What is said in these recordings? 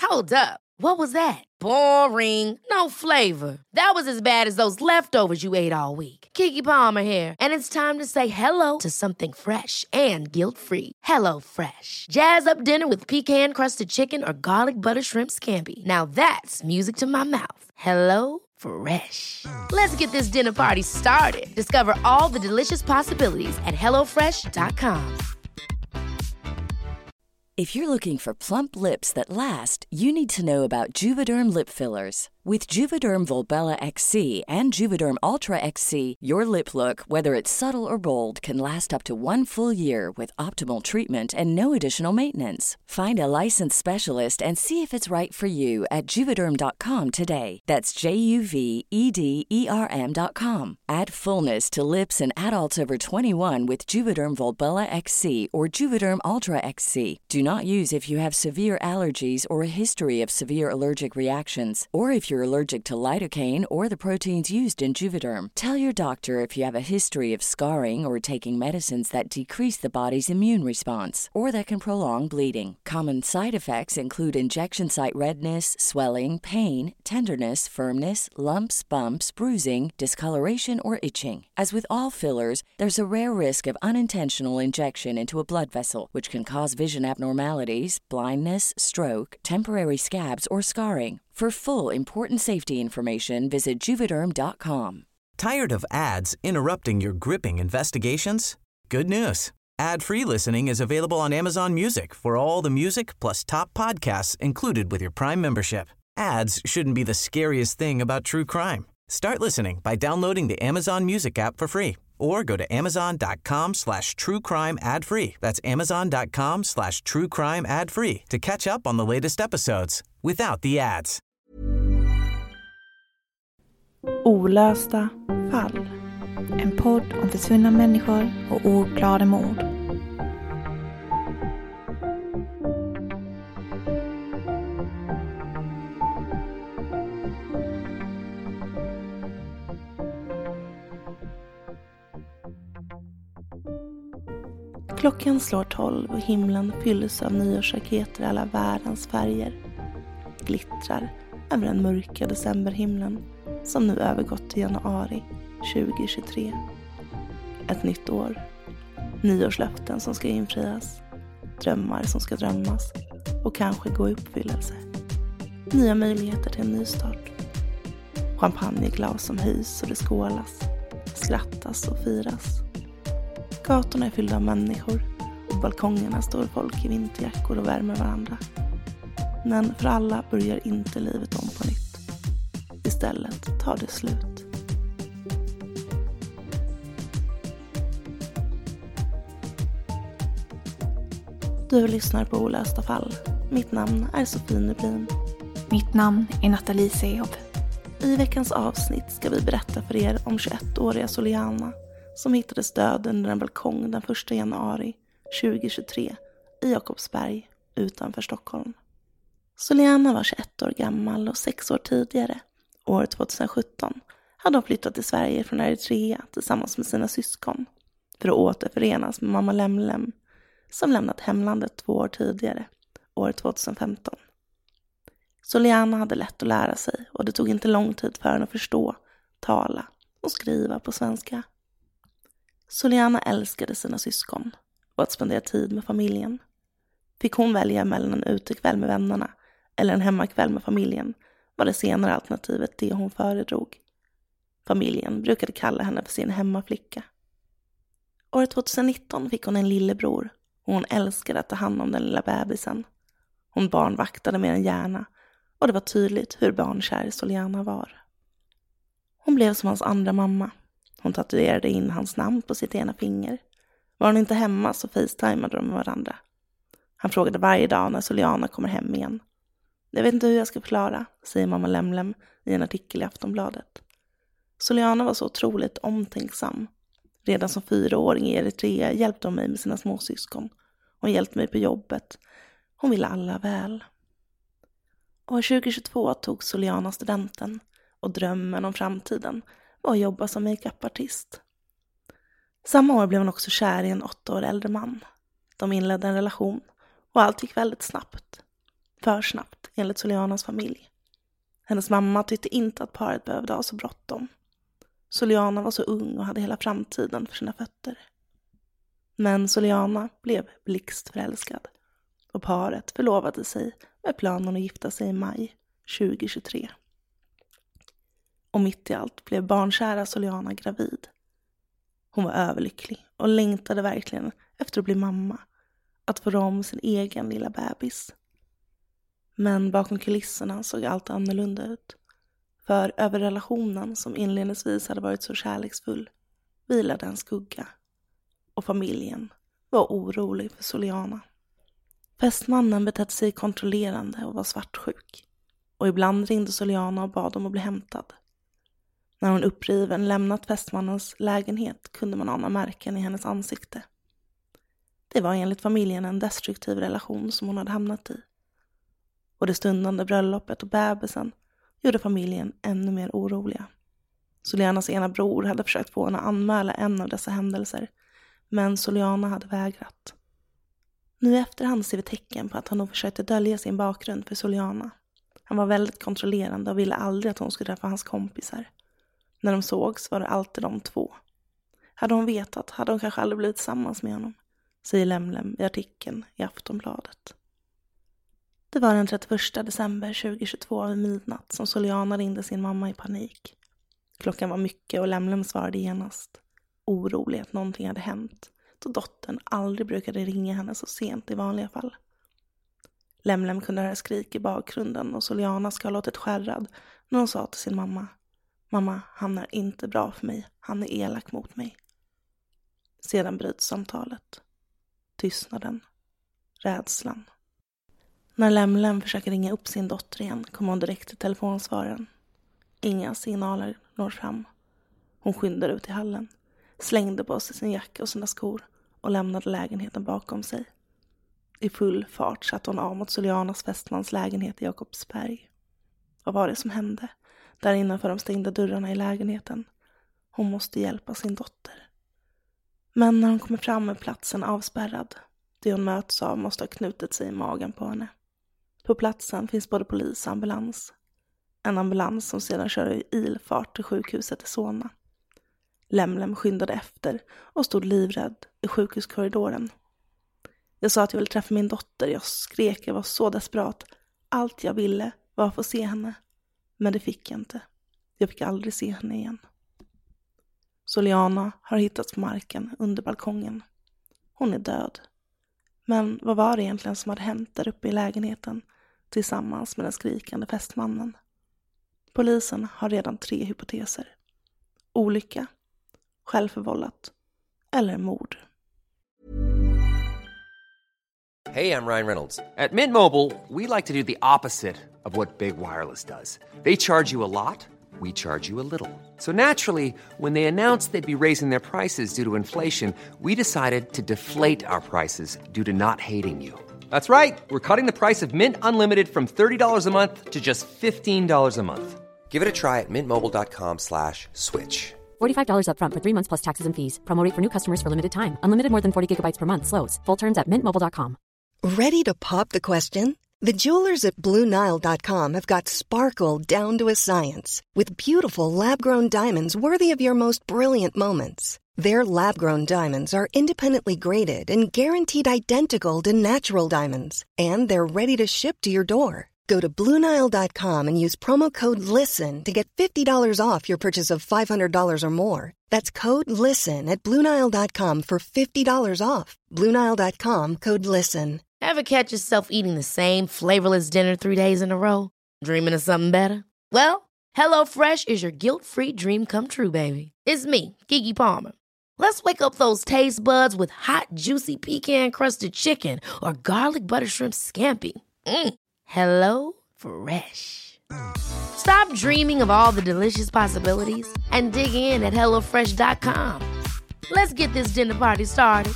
Hold up. What was that? Boring. No flavor. That was as bad as those leftovers you ate all week. Keke Palmer here, and it's time to say hello to something fresh and guilt-free. Hello Fresh. Jazz up dinner with pecan-crusted chicken or garlic butter shrimp scampi. Now that's music to my mouth. Hello Fresh. Let's get this dinner party started. Discover all the delicious possibilities at hellofresh.com. If you're looking for plump lips that last, you need to know about Juvederm lip fillers. With Juvederm Volbella XC and Juvederm Ultra XC, your lip look, whether it's subtle or bold, can last up to 1 full year with optimal treatment and no additional maintenance. Find a licensed specialist and see if it's right for you at Juvederm.com today. That's JUVEDERM.com. Add fullness to lips in adults over 21 with Juvederm Volbella XC or Juvederm Ultra XC. Do not use if you have severe allergies or a history of severe allergic reactions, or if you're allergic to lidocaine or the proteins used in Juvederm. Tell your doctor if you have a history of scarring or taking medicines that decrease the body's immune response or that can prolong bleeding. Common side effects include injection site redness, swelling, pain, tenderness, firmness, lumps, bumps, bruising, discoloration, or itching. As with all fillers, there's a rare risk of unintentional injection into a blood vessel, which can cause vision abnormalities, blindness, stroke, temporary scabs, or scarring. For full, important safety information, visit Juvederm.com. Tired of ads interrupting your gripping investigations? Good news. Ad-free listening is available on Amazon Music for all the music plus top podcasts included with your Prime membership. Ads shouldn't be the scariest thing about true crime. Start listening by downloading the Amazon Music app for free or go to amazon.com/truecrime ad-free. That's amazon.com/truecrime ad-free to catch up on the latest episodes without the ads. Olösta fall. En podd om försvunna människor och ouppklarade mord. Klockan slår 12 och himlen fylls av nyårsraketer i alla världens färger. Glittrar över den mörka decemberhimlen som nu övergått till januari 2023. Ett nytt år. Nyårslöften som ska infrias. Drömmar som ska drömmas och kanske gå i uppfyllelse. Nya möjligheter till en ny start. Champagneglas som höjs och det skålas. Skrattas och firas. Gatorna är fyllda av människor och på balkongerna står folk i vinterjackor och värmer varandra. Men för alla börjar inte livet om på nytt. Istället tar det slut. Du lyssnar på Olösta fall. Mitt namn är Sofie Nublin. Mitt namn är Nathalie Sehob. I veckans avsnitt ska vi berätta för er om 21-åriga Soliana som hittades död under en balkong den 1 januari 2023 i Jakobsberg utanför Stockholm. Soliana var 21 år gammal och 6 år tidigare, år 2017, hade hon flyttat till Sverige från Eritrea tillsammans med sina syskon för att återförenas med mamma Lemlem som lämnat hemlandet 2 år tidigare, år 2015. Soliana hade lätt att lära sig och det tog inte lång tid för henne att förstå, tala och skriva på svenska. Soliana älskade sina syskon och att spendera tid med familjen. Fick hon välja mellan en utekväll med vännerna eller en hemmakväll med familjen var det senare alternativet det hon föredrog. Familjen brukade kalla henne för sin hemmaflicka. År 2019 fick hon en lillebror och hon älskade att ta hand om den lilla bebisen. Hon barnvaktade mer än gärna och det var tydligt hur barnkär Soliana var. Hon blev som hans andra mamma. Hon tatuerade in hans namn på sitt ena finger. Var hon inte hemma så facetimade de med varandra. Han frågade varje dag när Soliana kommer hem igen. Jag vet inte hur jag ska förklara, säger mamma Lemlem i en artikel i Aftonbladet. Soliana var så otroligt omtänksam. Redan som 4-åring i Eritrea hjälpte hon mig med sina småsyskon. Hon hjälpte mig på jobbet. Hon ville alla väl. År 2022 tog Soliana studenten och drömmen om framtiden var att jobba som make-up-artist. Samma år blev hon också kär i en 8 år äldre man. De inledde en relation och allt gick väldigt snabbt. För snabbt enligt Solianas familj. Hennes mamma tyckte inte att paret behövde ha så bråttom. Soliana var så ung och hade hela framtiden för sina fötter. Men Soliana blev blixtförälskad och paret förlovade sig med planen att gifta sig i maj 2023. Och mitt i allt blev barnkära Soliana gravid. Hon var överlycklig och längtade verkligen efter att bli mamma, att få om sin egen lilla bebis. Men bakom kulisserna såg allt annorlunda ut. För över relationen som inledningsvis hade varit så kärleksfull vilade en skugga. Och familjen var orolig för Soliana. Fästmannen betedde sig kontrollerande och var svartsjuk. Och ibland ringde Soliana och bad om att bli hämtad. När hon uppriven lämnat fästmannens lägenhet kunde man ana märken i hennes ansikte. Det var enligt familjen en destruktiv relation som hon hade hamnat i. Och det stundande bröllopet och bebisen gjorde familjen ännu mer oroliga. Solianas ena bror hade försökt få henne att anmäla en av dessa händelser, men Soliana hade vägrat. Nu i efterhand ser vi tecken på att han nog försökte dölja sin bakgrund för Soliana. Han var väldigt kontrollerande och ville aldrig att hon skulle träffa hans kompisar. När de sågs var det alltid de två. Hade hon vetat hade hon kanske aldrig blivit tillsammans med honom, säger Lemlem i artikeln i Aftonbladet. Det var den 31 december 2022 vid midnatt som Soliana ringde sin mamma i panik. Klockan var mycket och Lemlem svarade genast. Orolig att någonting hade hänt, då dottern aldrig brukade ringa henne så sent i vanliga fall. Lemlem kunde höra skrik i bakgrunden och Soliana ska ha låtit skärrad när hon sa till sin mamma: Mamma, han är inte bra för mig, han är elak mot mig. Sedan bryts samtalet. Tystnaden. Rädslan. När Lemlem försöker ringa upp sin dotter igen kommer hon direkt till telefonsvararen. Inga signaler når fram. Hon skyndar ut i hallen, slängde på sig sin jacka och sina skor och lämnade lägenheten bakom sig. I full fart satte hon av mot Solianas fästmans lägenhet i Jakobsberg. Vad var det som hände? Där innanför de stängda dörrarna i lägenheten. Hon måste hjälpa sin dotter. Men när hon kommer fram är platsen avspärrad. Det hon möts av måste ha knutit sig i magen på henne. På platsen finns både polis och ambulans. En ambulans som sedan kör i ilfart till sjukhuset i Solna. Lemlem skyndade efter och stod livrädd i sjukhuskorridoren. Jag sa att jag ville träffa min dotter. Jag skrek, jag var så desperat. Allt jag ville var att få se henne. Men det fick jag inte. Jag fick aldrig se henne igen. Soliana har hittats på marken under balkongen. Hon är död. Men vad var det egentligen som hade hänt där uppe i lägenheten tillsammans med den skrikande fästmannen? Polisen har redan 3 hypoteser. Olycka, självförvållat eller mord. Hey, I'm Ryan Reynolds. At Mint Mobile, we like to do the opposite of what Big Wireless does. They charge you a lot, we charge you a little. So naturally, when they announced they'd be raising their prices due to inflation, we decided to deflate our prices due to not hating you. That's right. We're cutting the price of Mint Unlimited from $30 a month to just $15 a month. Give it a try at mintmobile.com/switch. $45 up front for 3 months plus taxes and fees. Promo rate for new customers for limited time. Unlimited more than 40 gigabytes per month. Slows full terms at mintmobile.com. Ready to pop the question? The jewelers at BlueNile.com have got sparkle down to a science with beautiful lab-grown diamonds worthy of your most brilliant moments. Their lab-grown diamonds are independently graded and guaranteed identical to natural diamonds, and they're ready to ship to your door. Go to BlueNile.com and use promo code LISTEN to get $50 off your purchase of $500 or more. That's code LISTEN at BlueNile.com for $50 off. BlueNile.com, code LISTEN. Ever catch yourself eating the same flavorless dinner 3 days in a row? Dreaming of something better? Well, HelloFresh is your guilt-free dream come true, baby. It's me, Keke Palmer. Let's wake up those taste buds with hot, juicy pecan-crusted chicken or garlic butter shrimp scampi. Hello Fresh. Stop dreaming of all the delicious possibilities and dig in at HelloFresh.com. Let's get this dinner party started.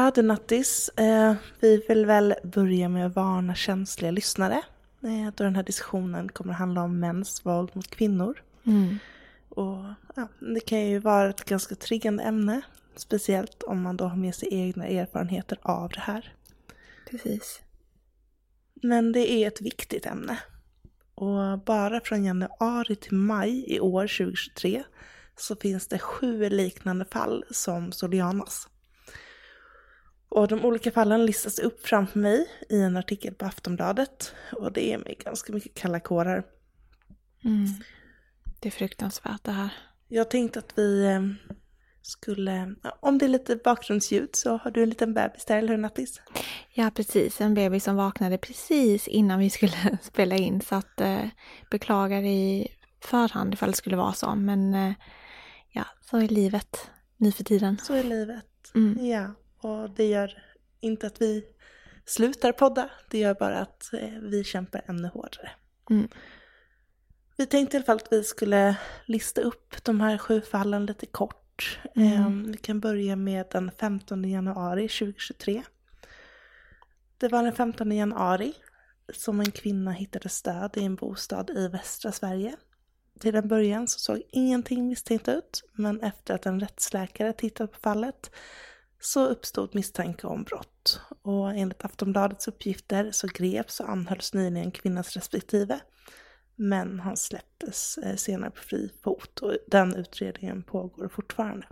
Ja, det är nattis. Vi vill väl börja med att varna känsliga lyssnare. Då den här diskussionen kommer att handla om mäns våld mot kvinnor. Och det kan ju vara ett ganska triggande ämne. Speciellt om man då har med sig egna erfarenheter av det här. Precis. Men det är ett viktigt ämne. Och bara från januari till maj i år 2023 så finns det 7 liknande fall som Solianas. Och de olika fallen listas upp framför mig i en artikel på Aftonbladet. Och det är mig ganska mycket kalla kårar. Det är fruktansvärt det här. Jag tänkte att vi skulle... Om det är lite bakgrundsljud så har du en liten bebis där, eller hur Nattis? Ja, precis. En bebis som vaknade precis innan vi skulle spela in. Så att beklagar i förhand ifall det skulle vara så. Men så är livet nu för tiden. Så är livet, ja. Och det gör inte att vi slutar podda. Det gör bara att vi kämpar ännu hårdare. Vi tänkte i alla fall att vi skulle lista upp de här 7 fallen lite kort. Vi kan börja med den 15 januari 2023. Det var den 15 januari som en kvinna hittade stöd i en bostad i västra Sverige. Till en början så såg ingenting misstänkt ut. Men efter att en rättsläkare tittat på fallet så uppstod misstanke om brott. Och enligt Aftonbladets uppgifter så greps och anhölls nyligen kvinnas respektive. Men han släpptes senare på fri fot och den utredningen pågår fortfarande.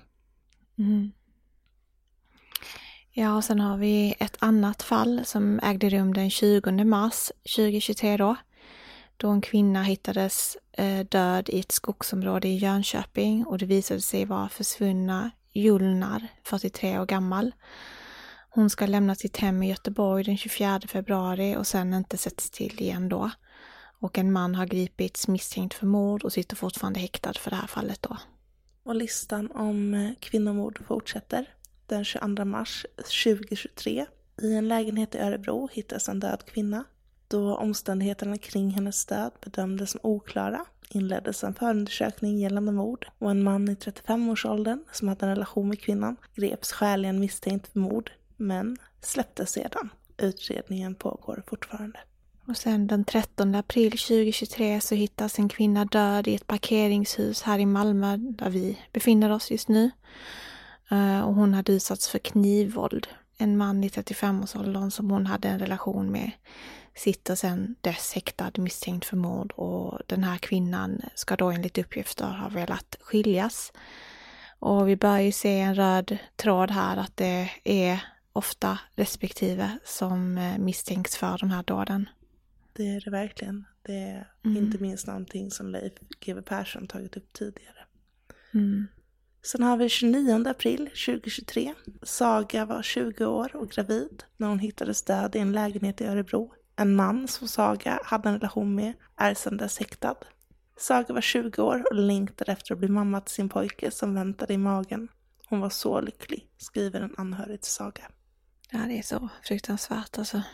Ja, och sen har vi ett annat fall som ägde rum den 20 mars 2023 då en kvinna hittades död i ett skogsområde i Jönköping och det visade sig vara försvunna Julnar, 43 år gammal. Hon ska lämna sitt hem i Göteborg den 24 februari och sen inte sätts till igen då. Och en man har gripits misstänkt för mord och sitter fortfarande häktad för det här fallet då. Och listan om kvinnomord fortsätter. Den 22 mars 2023 i en lägenhet i Örebro hittas en död kvinna. Då omständigheterna kring hennes död bedömdes som oklara inleddes en förundersökning gällande mord och en man i 35-årsåldern som hade en relation med kvinnan greps skäligen misstänkt för mord men släpptes sedan. Utredningen pågår fortfarande. Och sen den 13 april 2023 så hittas en kvinna död i ett parkeringshus här i Malmö där vi befinner oss just nu. Och hon hade utsatts för knivvåld. En man i 35-årsåldern som hon hade en relation med sitter sedan dess häktad misstänkt för mord. Och den här kvinnan ska då enligt uppgifter ha velat skiljas. Och vi börjar ju se en röd tråd här att det är ofta respektive som misstänks för de här dåden. Det är det verkligen. Det är inte minst någonting som Leif GW Persson tagit upp tidigare. Sen har vi 29 april 2023. Saga var 20 år och gravid när hon hittades död i en lägenhet i Örebro. En man som Saga hade en relation med är sedan dess häktad. Saga var 20 år och längtade efter att bli mamma till sin pojke som väntade i magen. Hon var så lycklig, skriver en anhörig till Saga. Ja, det är så fruktansvärt alltså.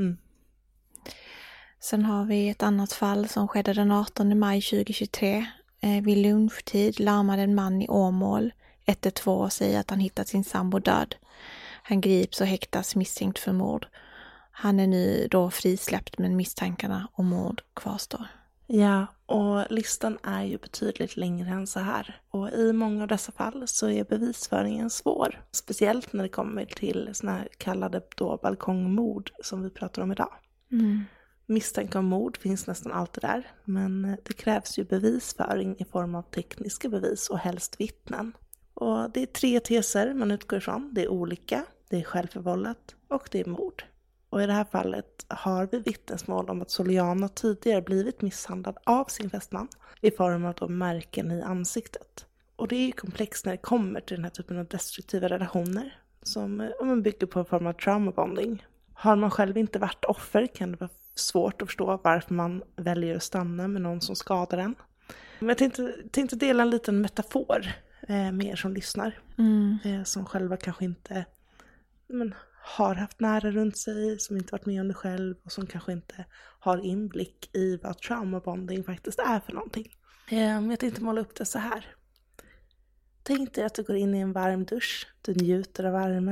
Sen har vi ett annat fall som skedde den 18 maj 2023. Vid lunchtid larmade en man i Åmål 112 och säger att han hittat sin sambo död. Han grips och häktas misstänkt för mord. Han är nu då frisläppt men misstankarna om mord kvarstår. Ja, och listan är ju betydligt längre än så här. Och i många av dessa fall så är bevisföringen svår. Speciellt när det kommer till såna här kallade då balkongmord som vi pratar om idag. Misstanke om mord finns nästan alltid där. Men det krävs ju bevisföring i form av tekniska bevis och helst vittnen. Och det är 3 teser man utgår ifrån. Det är olika, det är självförvållat och det är mord. Och i det här fallet har vi vittnesmål om att Soliana tidigare blivit misshandlad av sin fästman i form av märken i ansiktet. Och det är ju komplext när det kommer till den här typen av destruktiva relationer som man bygger på en form av traumabonding. Har man själv inte varit offer kan det vara svårt att förstå varför man väljer att stanna med någon som skadar en. Men jag tänkte dela en liten metafor med er som lyssnar. Som själva kanske inte har haft nära runt sig, som inte varit med om det själv och som kanske inte har inblick i vad traumabonding faktiskt är för någonting. Jag tänkte måla upp det så här. Tänk dig att du går in i en varm dusch. Du njuter av värmen.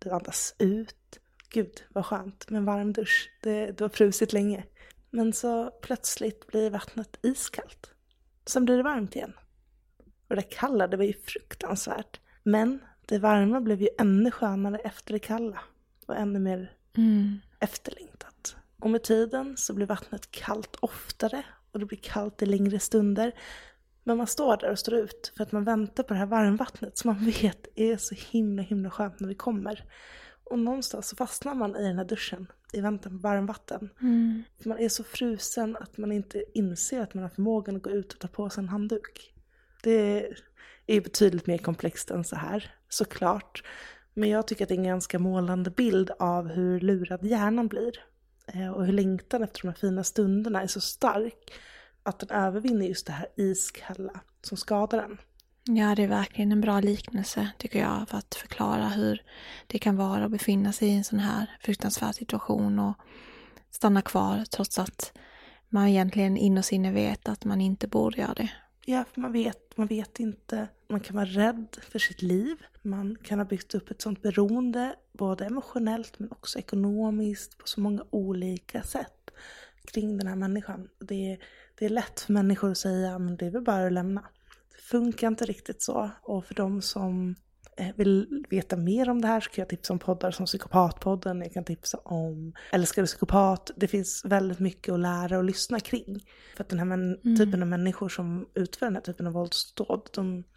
du andas ut. Gud, vad skönt med en varm dusch. Det var frusit länge. Men så plötsligt blir vattnet iskallt. Sen blir det varmt igen. Och det kalla, det var ju fruktansvärt. Men det varma blev ju ännu skönare efter det kalla. Och ännu mer efterlängtat. Och med tiden så blir vattnet kallt oftare. Och det blir kallt i längre stunder. Men man står där och står ut för att man väntar på det här varmvattnet som man vet är så himla skönt när det kommer. Och någonstans så fastnar man i den här duschen i väntan på varmvatten. För man är så frusen att man inte inser att man har förmågan att gå ut och ta på sig en handduk. Det är betydligt mer komplext än så här, såklart. Men jag tycker att det är en ganska målande bild av hur lurad hjärnan blir. Och hur längtan efter de här fina stunderna är så stark att den övervinner just det här iskalla som skadar den. Ja, det är verkligen en bra liknelse tycker jag för att förklara hur det kan vara att befinna sig i en sån här fruktansvärd situation och stanna kvar trots att man egentligen innerst inne vet att man inte borde göra det. Ja, för man vet inte. Man kan vara rädd för sitt liv. Man kan ha byggt upp ett sånt beroende både emotionellt men också ekonomiskt på så många olika sätt kring den här människan. Det är lätt för människor att säga men det är väl bara att lämna. Det funkar inte riktigt så. Och för de som vill veta mer om det här så kan jag tipsa om poddar som Psykopatpodden. Jag kan tipsa om Älskar du psykopat. Det finns väldigt mycket att lära och lyssna kring. För att den här typen av människor som utför den här typen av våldsdåd,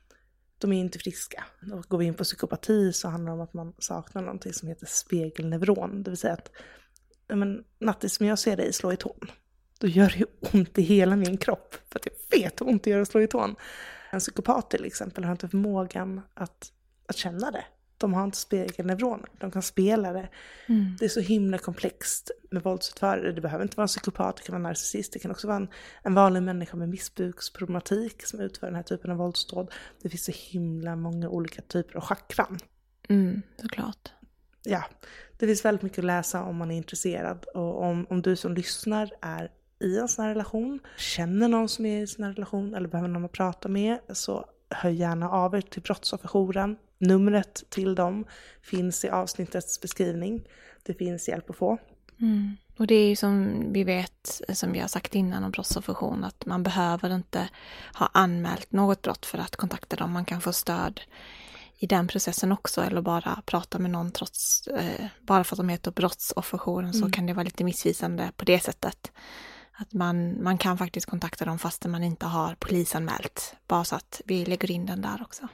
de är inte friska. Och går vi in på psykopati så handlar det om att man saknar någonting som heter spegelneuron. Det vill säga att Nattis, som jag ser dig slå i tån. Då gör det ju ont i hela min kropp. För att jag vet hur ont det gör att slå i tån. En psykopat till exempel har inte förmågan att känna det. De har inte spegelneuroner. De kan spela det. Det är så himla komplext med våldsutförare. Det behöver inte vara en psykopat, det kan vara en narcissist. Det kan också vara en vanlig människa med missbruksproblematik som utför den här typen av våldsdåd. Det finns så himla många olika typer av chakran. Såklart. Ja, det finns väldigt mycket att läsa om man är intresserad. Och om du som lyssnar är i en sån här relation, känner någon som är i en sån här relation eller behöver någon att prata med, så hör gärna av er till Brottsofferjouren. Numret till dem finns i avsnittets beskrivning. Det finns hjälp att få. Och det är ju som vi vet, som vi har sagt innan om brottsofferjour, att man behöver inte ha anmält något brott för att kontakta dem. Man kan få stöd i den processen också, eller bara prata med någon trots, bara för att de heter Brottsofferjouren så kan det vara lite missvisande på det sättet. Att man kan faktiskt kontakta dem fast man inte har polisanmält. Bara så att vi lägger in den där också.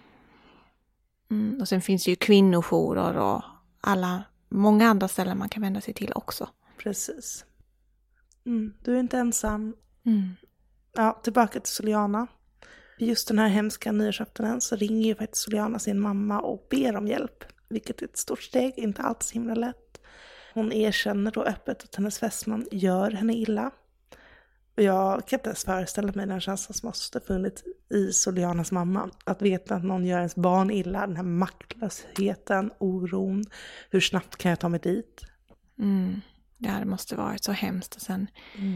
Och sen finns ju kvinnojourer och många andra ställen man kan vända sig till också. Precis. Du är inte ensam. Ja, tillbaka till Soliana. Just den här hemska nyårsaftonen så ringer ju faktiskt Soliana sin mamma och ber om hjälp. Vilket är ett stort steg, inte alls himla lätt. Hon erkänner då öppet att hennes fästman gör henne illa. Och jag kan inte ens föreställa mig den känslan som måste funnits i Solianas mamma. Att veta att någon gör ens barn illa, den här maktlösheten, oron. Hur snabbt kan jag ta mig dit? Ja, det måste varit så hemskt. Och sen,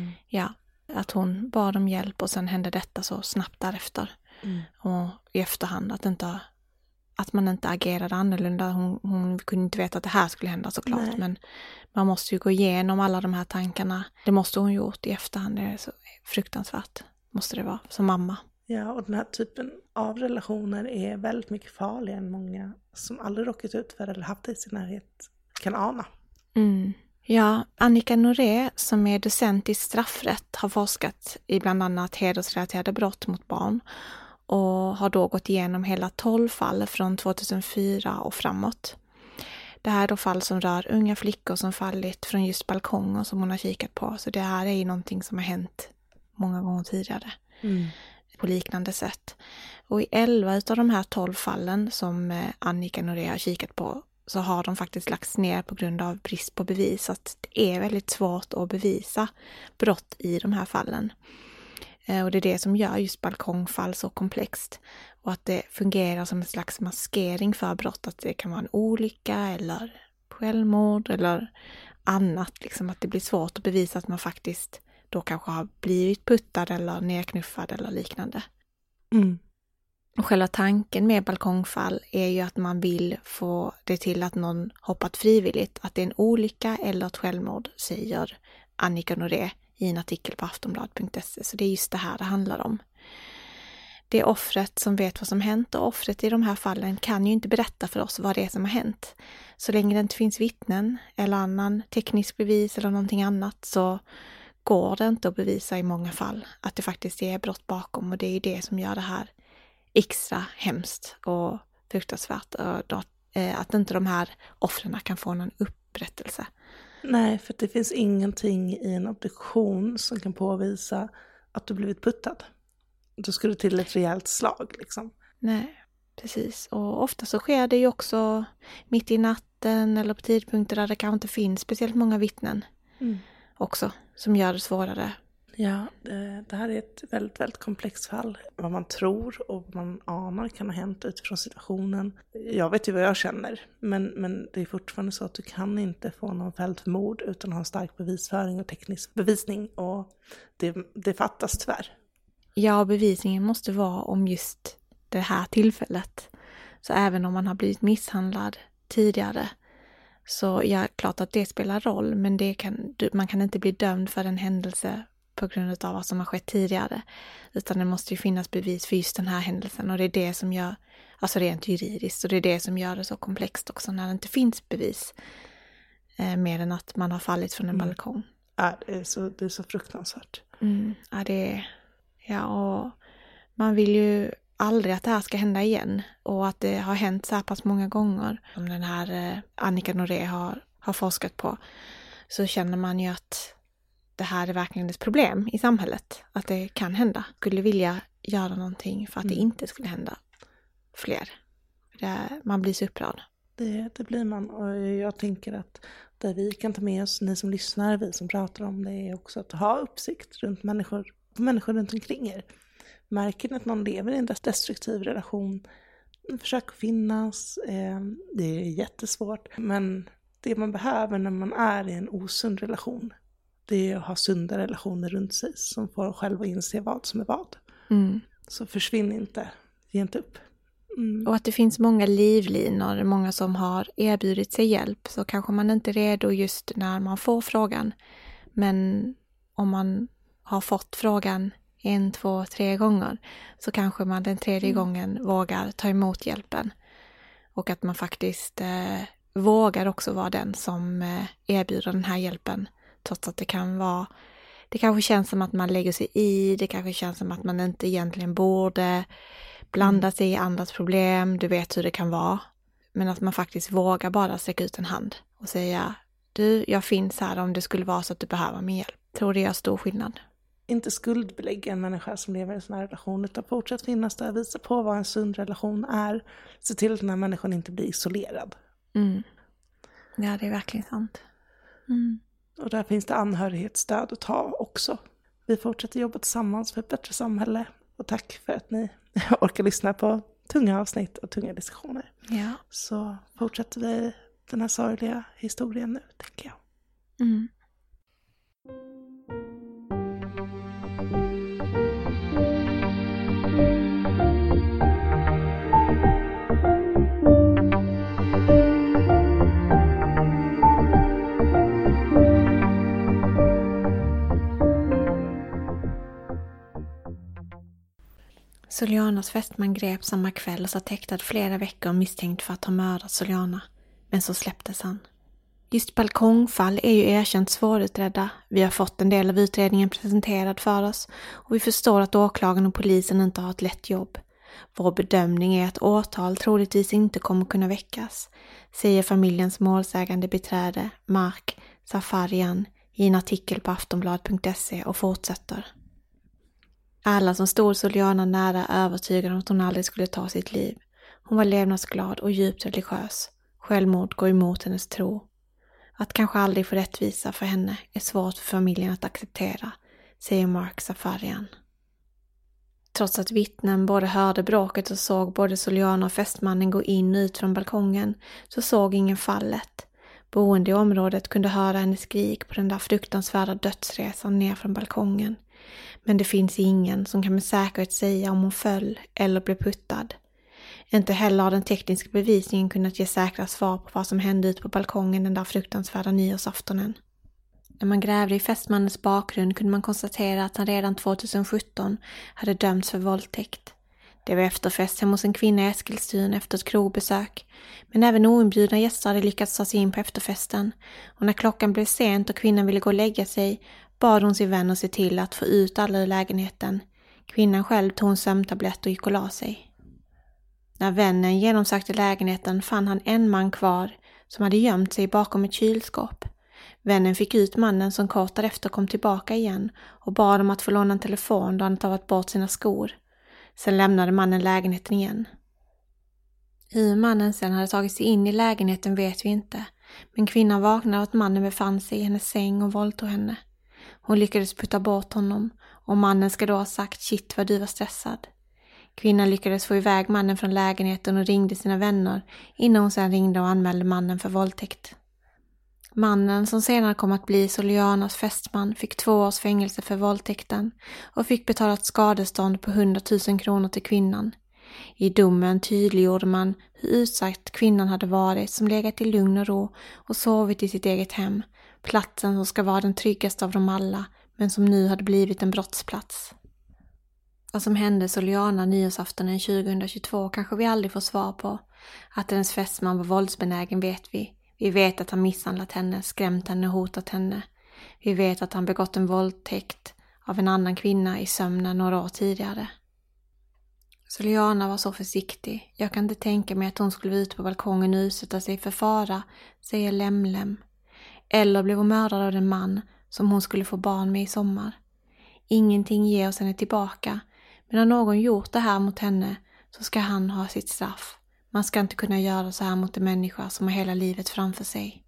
att hon bad om hjälp och sen hände detta så snabbt därefter. Och i efterhand att man inte agerade annorlunda. Hon kunde inte veta att det här skulle hända såklart. Nej. Men man måste ju gå igenom alla de här tankarna. Det måste hon gjort i efterhand. Det är så fruktansvärt. Måste det vara som mamma. Ja, och den här typen av relationer är väldigt mycket farligare än många som aldrig råkat ut för eller haft det i sin närhet kan ana. Ja, Annika Noré som är docent i straffrätt har forskat i bland annat hedersrelaterade brott mot barn. Och har då gått igenom hela 12 fall från 2004 och framåt. Det här är då fall som rör unga flickor som fallit från just balkonger som hon har kikat på. Så det här är ju någonting som har hänt många gånger tidigare. På liknande sätt. Och i 11 av de här 12 fallen som Annika Noré har kikat på så har de faktiskt lagts ner på grund av brist på bevis. Att det är väldigt svårt att bevisa brott i de här fallen. Och det är det som gör just balkongfall så komplext. Och att det fungerar som en slags maskering för brott. Att det kan vara en olycka eller självmord eller annat. Liksom att det blir svårt att bevisa att man faktiskt då kanske har blivit puttad eller nedknuffad eller liknande. Och själva tanken med balkongfall är ju att man vill få det till att någon hoppat frivilligt, att det är en olycka eller ett självmord, säger Annika Noré i en artikel på aftonbladet.se. Så det är just det här det handlar om. Det är offret som vet vad som hänt, och offret i de här fallen kan ju inte berätta för oss vad det är som har hänt. Så länge det inte finns vittnen eller annan teknisk bevis eller någonting annat, så går det inte att bevisa i många fall att det faktiskt är brott bakom, och det är ju det som gör det här extra hemskt och fruktansvärt, att inte de här offren kan få någon upprättelse. Nej, för det finns ingenting i en obduktion som kan påvisa att du blivit puttad. Då skulle det till ett rejält slag liksom. Nej, precis. Och ofta så sker det ju också mitt i natten eller på tidpunkter där det kanske inte finns speciellt många vittnen också, som gör det svårare. Ja, det här är ett väldigt, väldigt komplext fall. Vad man tror och vad man anar kan ha hänt utifrån situationen. Jag vet ju vad jag känner, men det är fortfarande så att du kan inte få någon fälld för mord utan att ha en stark bevisföring och teknisk bevisning, och det fattas tyvärr. Ja, bevisningen måste vara om just det här tillfället. Så även om man har blivit misshandlad tidigare, så ja, klart att det spelar roll, men man kan inte bli dömd för en händelse på grund av vad som har skett tidigare, utan det måste ju finnas bevis för just den här händelsen, och det är det som gör, alltså rent juridiskt, och det är det som gör det så komplext också när det inte finns bevis mer än att man har fallit från en balkong. Ja, det är så fruktansvärt. Ja, och man vill ju aldrig att det här ska hända igen, och att det har hänt så här pass många gånger som den här Annika Noré har forskat på, så känner man ju att det här är verkligen ett problem i samhället, att det kan hända. Skulle vilja göra någonting för att det inte skulle hända fler. Man blir så upprörd. Det blir man, och jag tänker att det vi kan ta med oss, ni som lyssnar, vi som pratar om det, är också att ha uppsikt runt människor runt omkring er. Märker ni att någon lever i en destruktiv relation, försök finnas. Det är jättesvårt, men det man behöver när man är i en osund relation, det är att ha sunda relationer runt sig som får själva inse vad som är vad. Så försvinn inte, ge inte upp. Och att det finns många livlinor, många som har erbjudit sig hjälp, så kanske man inte är redo just när man får frågan. Men om man har fått frågan 1, 2, 3 gånger, så kanske man den 3:e gången vågar ta emot hjälpen. Och att man faktiskt vågar också vara den som erbjuder den här hjälpen, trots att det kanske känns som att man lägger sig i, det kanske känns som att man inte egentligen borde blanda sig i andras problem, du vet hur det kan vara. Men att man faktiskt vågar bara sträcka ut en hand och säga, du, jag finns här om det skulle vara så att du behöver min hjälp. Tror det gör stor skillnad. Inte skuldbelägga en människa som lever i en sån här relation, utan fortsätt finnas där, visa på vad en sund relation är. Se till att den här människan inte blir isolerad. Ja, det är verkligen sant. Och där finns det anhörighetsstöd att ta också. Vi fortsätter jobba tillsammans för ett bättre samhälle. Och tack för att ni orkar lyssna på tunga avsnitt och tunga diskussioner. Ja. Så fortsätter vi den här sorgliga historien nu, tänker jag. Solianas fästman greps samma kväll och satt häktad flera veckor misstänkt för att ha mördat Soliana. Men så släpptes han. Just balkongfall är ju erkänt svårutredda. Vi har fått en del av utredningen presenterad för oss och vi förstår att åklagaren och polisen inte har ett lätt jobb. Vår bedömning är att åtal troligtvis inte kommer kunna väckas, säger familjens målsägande beträde Mark Safarian i en artikel på aftonbladet.se och fortsätter. Alla som stod Soliana nära övertygade om att hon aldrig skulle ta sitt liv. Hon var levnadsglad och djupt religiös. Självmord går emot hennes tro. Att kanske aldrig få rättvisa för henne är svårt för familjen att acceptera, säger Mark Safarian. Trots att vittnen både hörde bråket och såg både Soliana och fästmannen gå in och ut från balkongen, så såg ingen fallet. Boende i området kunde höra hennes skrik på den där fruktansvärda dödsresan ner från balkongen. Men det finns ingen som kan med säkerhet säga om hon föll eller blev puttad. Inte heller har den tekniska bevisningen kunnat ge säkra svar på vad som hände ut på balkongen den där fruktansvärda nyårsaftonen. När man grävde i fästmannens bakgrund kunde man konstatera att han redan 2017 hade dömts för våldtäkt. Det var efterfest hemma hos en kvinna i Eskilstuna efter ett krogbesök, men även oinbjudna gäster hade lyckats ta sig in på efterfesten, och när klockan blev sent och kvinnan ville gå och lägga sig bad hon sin vän att se till att få ut alla ur lägenheten. Kvinnan själv tog en sömntablett och gick och la sig. När vännen genomsökte lägenheten fann han en man kvar som hade gömt sig bakom ett kylskåp. Vännen fick ut mannen som kort därefter kom tillbaka igen och bad om att få låna en telefon då han tagit bort sina skor. Sen lämnade mannen lägenheten igen. Hur mannen sen hade tagit sig in i lägenheten vet vi inte, men kvinnan vaknade av att mannen befann sig i hennes säng och våldtog henne. Hon lyckades putta bort honom och mannen ska då ha sagt shit vad du var stressad. Kvinnan lyckades få iväg mannen från lägenheten och ringde sina vänner innan hon sedan ringde och anmälde mannen för våldtäkt. Mannen som senare kom att bli Solianas fästman fick 2 års fängelse för våldtäkten och fick betala ett skadestånd på 100 000 kronor till kvinnan. I domen tydliggjorde man hur utsatt kvinnan hade varit som legat i lugn och ro och sovit i sitt eget hem, platsen som ska vara den tryggaste av dem alla men som nu hade blivit en brottsplats. Vad som hände Soliana nyårsaftonen 2022 kanske vi aldrig får svar på. Att hennes fästman var våldsbenägen vet vi. Vi vet att han misshandlat henne, skrämt henne och hotat henne. Vi vet att han begått en våldtäkt av en annan kvinna i sömnen några år tidigare. Soliana var så försiktig. Jag kan inte tänka mig att hon skulle vara ute på balkongen och utsätta sig för fara, säger Lemlem. Eller blev hon mördad av den man som hon skulle få barn med i sommar. Ingenting ger oss henne tillbaka, men har någon gjort det här mot henne så ska han ha sitt straff. Man ska inte kunna göra så här mot en människa som har hela livet framför sig.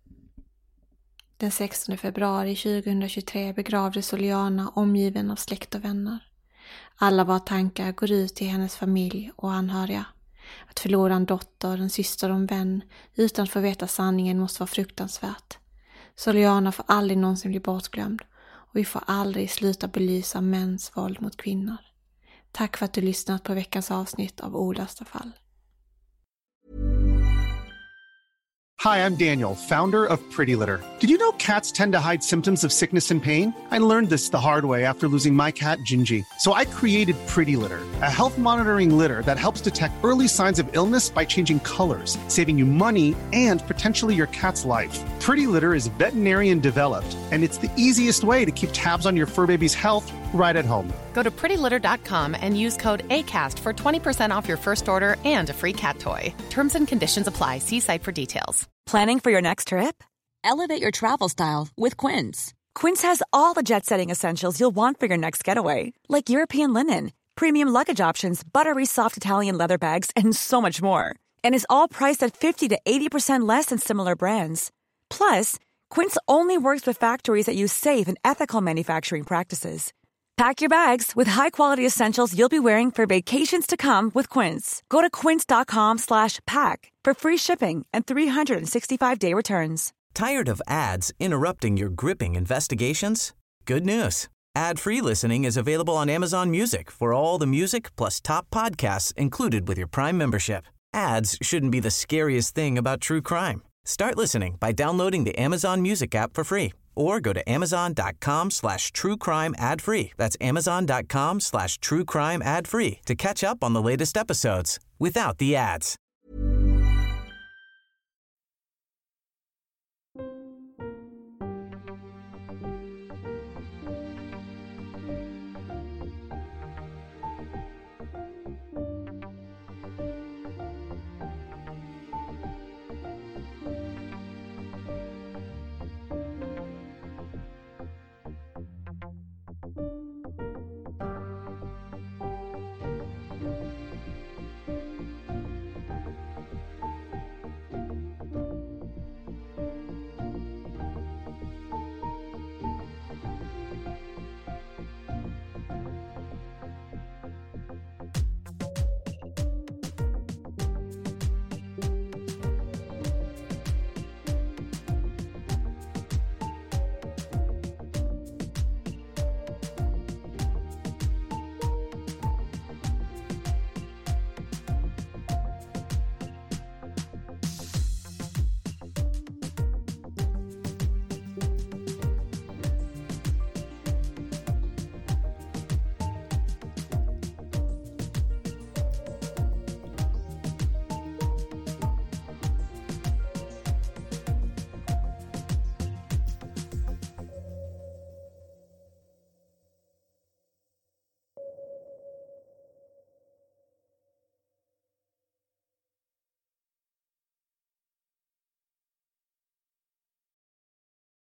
Den 16 februari 2023 begravde Soliana omgiven av släkt och vänner. Alla våra tankar går ut till hennes familj och anhöriga. Att förlora en dotter, en syster och en vän utan att få veta sanningen måste vara fruktansvärt. Soliana får aldrig någonsin bli bortglömd och vi får aldrig sluta belysa mäns våld mot kvinnor. Tack för att du lyssnat på veckans avsnitt av Olösta fall. Hi, I'm Daniel, founder of Pretty Litter. Did you know cats tend to hide symptoms of sickness and pain? I learned this the hard way after losing my cat, Gingy. So I created Pretty Litter, a health monitoring litter that helps detect early signs of illness by changing colors, saving you money and potentially your cat's life. Pretty Litter is veterinarian developed, and it's the easiest way to keep tabs on your fur baby's health right at home. Go to prettylitter.com and use code ACAST for 20% off your first order and a free cat toy. Terms and conditions apply. See site for details. Planning for your next trip? Elevate your travel style with Quince. Quince has all the jet-setting essentials you'll want for your next getaway, like European linen, premium luggage options, buttery soft Italian leather bags, and so much more. And is all priced at 50 to 80% less than similar brands. Plus, Quince only works with factories that use safe and ethical manufacturing practices. Pack your bags with high-quality essentials you'll be wearing for vacations to come with Quince. Go to quince.com/pack for free shipping and 365-day returns. Tired of ads interrupting your gripping investigations? Good news. Ad-free listening is available on Amazon Music for all the music plus top podcasts included with your Prime membership. Ads shouldn't be the scariest thing about true crime. Start listening by downloading the Amazon Music app for free or go to amazon.com/truecrime ad-free. That's amazon.com/truecrime ad-free to catch up on the latest episodes without the ads.